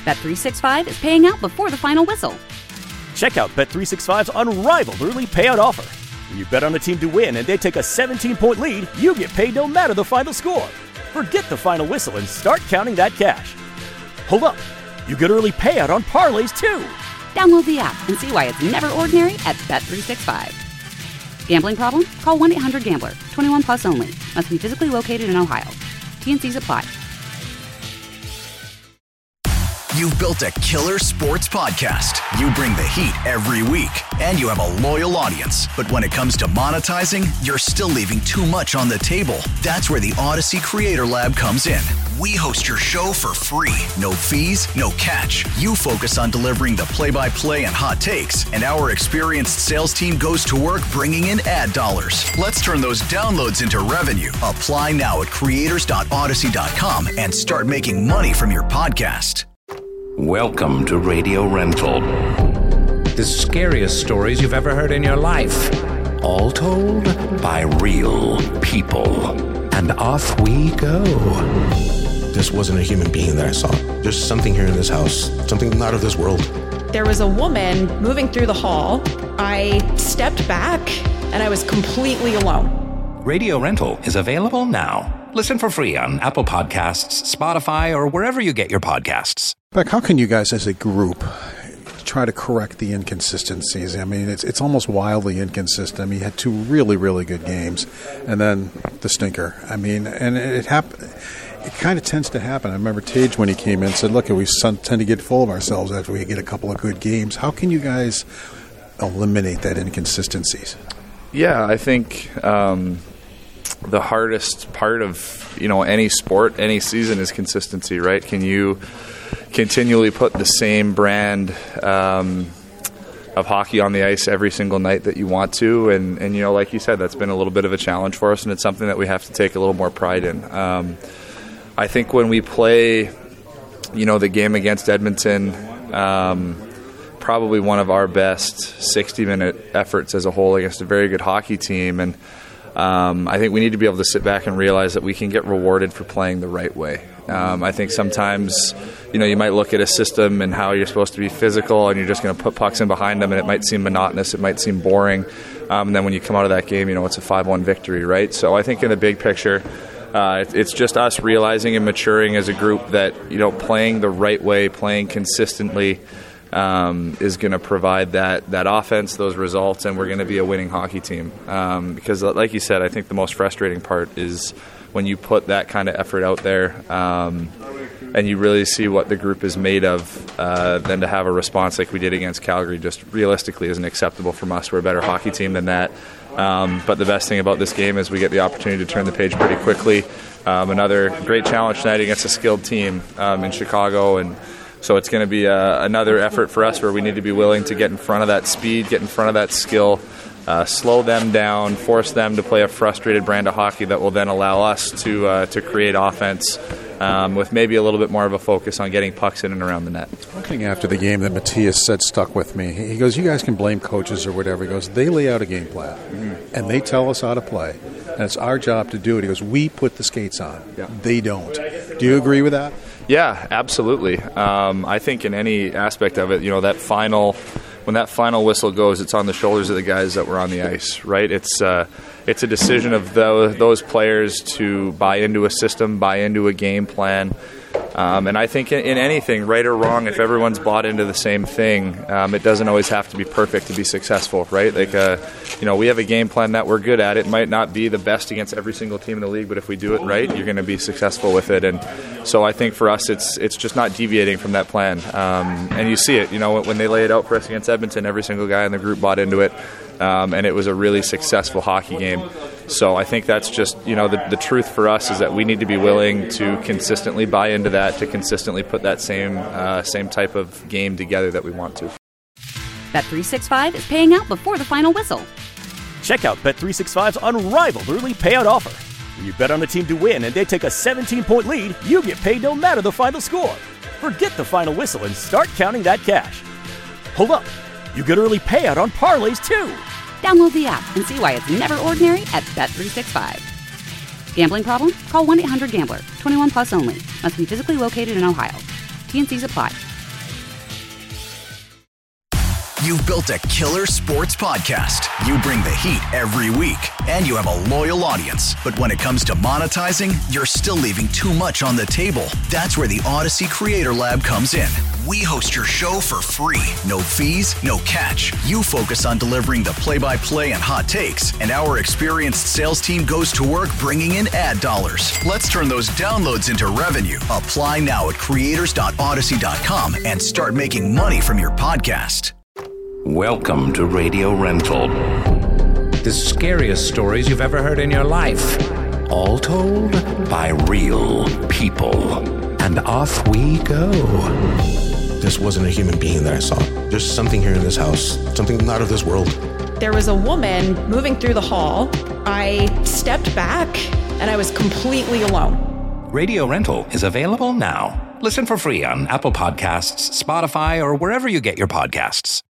Bet365 is paying out before the final whistle. Check out Bet365's unrivaled early payout offer. When you bet on a team to win and they take a 17-point lead, you get paid no matter the final score. Forget the final whistle and start counting that cash. Hold up. You get early payout on parlays, too. Download the app and see why it's never ordinary at Bet365. Gambling problem? Call 1-800-GAMBLER. 21 plus only. Must be physically located in Ohio. T&Cs apply. You've built a killer sports podcast. You bring the heat every week, and you have a loyal audience. But when it comes to monetizing, you're still leaving too much on the table. That's where the Odyssey Creator Lab comes in. We host your show for free. No fees, no catch. You focus on delivering the play-by-play and hot takes, and our experienced sales team goes to work bringing in ad dollars. Let's turn those downloads into revenue. Apply now at creators.odyssey.com and start making money from your podcast. Welcome to Radio Rental. The scariest stories you've ever heard in your life. All told by real people. And off we go. This wasn't a human being that I saw. There's something here in this house, something not of this world. There was a woman moving through the hall. I stepped back and I was completely alone. Radio Rental is available now. Listen for free on Apple Podcasts, Spotify, or wherever you get your podcasts. Beck, how can you guys as a group try to correct the inconsistencies? I mean, it's almost wildly inconsistent. I mean, you had two really, really good games, and then the stinker. I mean, and it happened. It kind of tends to happen. I remember Tage, when he came in, said, look, we tend to get full of ourselves after we get a couple of good games. How can you guys eliminate that inconsistencies? Yeah, I think the hardest part of any sport, any season is consistency, right? Can you continually put the same brand of hockey on the ice every single night that you want to? And like you said, that's been a little bit of a challenge for us, and it's something that we have to take a little more pride in. I think when we play, the game against Edmonton, probably one of our best 60-minute efforts as a whole against a very good hockey team, and I think we need to be able to sit back and realize that we can get rewarded for playing the right way. I think sometimes, you might look at a system and how you're supposed to be physical and you're just going to put pucks in behind them, and it might seem monotonous, it might seem boring. And then when you come out of that game, it's a 5-1 victory, right? So I think in the big picture, it's just us realizing and maturing as a group that, playing the right way, playing consistently, is going to provide that offense, those results, and we're going to be a winning hockey team. Because, like you said, I think the most frustrating part is when you put that kind of effort out there and you really see what the group is made of, then to have a response like we did against Calgary just realistically isn't acceptable from us. We're a better hockey team than that. But the best thing about this game is we get the opportunity to turn the page pretty quickly. Another great challenge tonight against a skilled team in Chicago, and so it's going to be another effort for us where we need to be willing to get in front of that speed, get in front of that skill, slow them down, force them to play a frustrated brand of hockey that will then allow us to create offense with maybe a little bit more of a focus on getting pucks in and around the net. One thing after the game that Matthias said stuck with me. He goes, you guys can blame coaches or whatever. He goes, they lay out a game plan, and they tell us how to play, and it's our job to do it. He goes, we put the skates on. Yeah. They don't. Do you agree with that? Yeah, absolutely. I think in any aspect of it, when that final whistle goes, it's on the shoulders of the guys that were on the ice, right? It's a decision of those players to buy into a system, buy into a game plan. And I think in anything, right or wrong, if everyone's bought into the same thing, it doesn't always have to be perfect to be successful, right? Like, we have a game plan that we're good at. It might not be the best against every single team in the league, but if we do it right, you're going to be successful with it. And so I think for us, it's just not deviating from that plan. And you see it, when they lay it out for us against Edmonton, every single guy in the group bought into it. And it was a really successful hockey game. So I think that's just, the truth for us is that we need to be willing to consistently buy into that, to consistently put that same type of game together that we want to. Bet365 is paying out before the final whistle. Check out Bet365's unrivaled early payout offer. When you bet on a team to win and they take a 17-point lead, you get paid no matter the final score. Forget the final whistle and start counting that cash. Hold up. You get early payout on parlays, too. Download the app and see why it's never ordinary at Bet365. Gambling problem? Call 1-800-GAMBLER. 21 plus only. Must be physically located in Ohio. T&Cs apply. You've built a killer sports podcast. You bring the heat every week, and you have a loyal audience. But when it comes to monetizing, you're still leaving too much on the table. That's where the Odyssey Creator Lab comes in. We host your show for free. No fees, no catch. You focus on delivering the play-by-play and hot takes, and our experienced sales team goes to work bringing in ad dollars. Let's turn those downloads into revenue. Apply now at creators.odyssey.com and start making money from your podcast. Welcome to Radio Rental. The scariest stories you've ever heard in your life. All told by real people. And off we go. This wasn't a human being that I saw. There's something here in this house, something not of this world. There was a woman moving through the hall. I stepped back and I was completely alone. Radio Rental is available now. Listen for free on Apple Podcasts, Spotify, or wherever you get your podcasts.